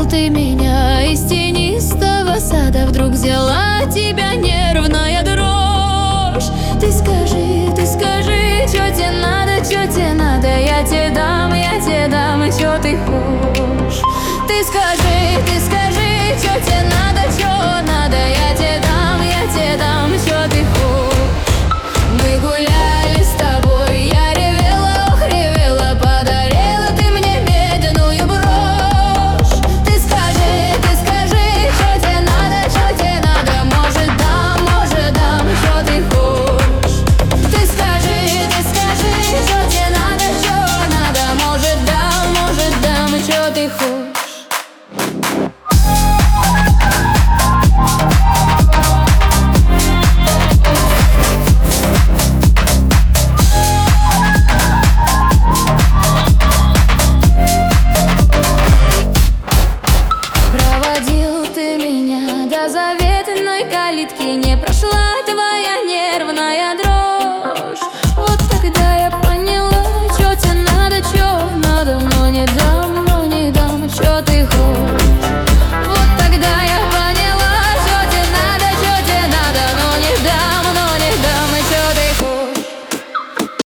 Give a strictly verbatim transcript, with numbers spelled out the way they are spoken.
ты меня из тенистого сада. Вдруг взяла тебя нервная дрожь. Ты скажи, ты скажи, чё тебе надо, чё тебе надо. Я тебе дам, я тебе дам, и чё ты хочешь. Ты скажи, ты скажи, чё тебе надо, чё надо. Я тебе дам, я тебе дам, чё ты хочешь. Мы гуляли с тобой, я ревела, ох, ревела, подарила ты мне медную брошь. Ты скажи, ты скажи, чё тебе надо, чё тебе надо. Может дам, может дам, чё ты хочешь. Ты скажи, ты скажи, чё тебе надо, чё надо. Может дам, может дам, чё ты хочешь.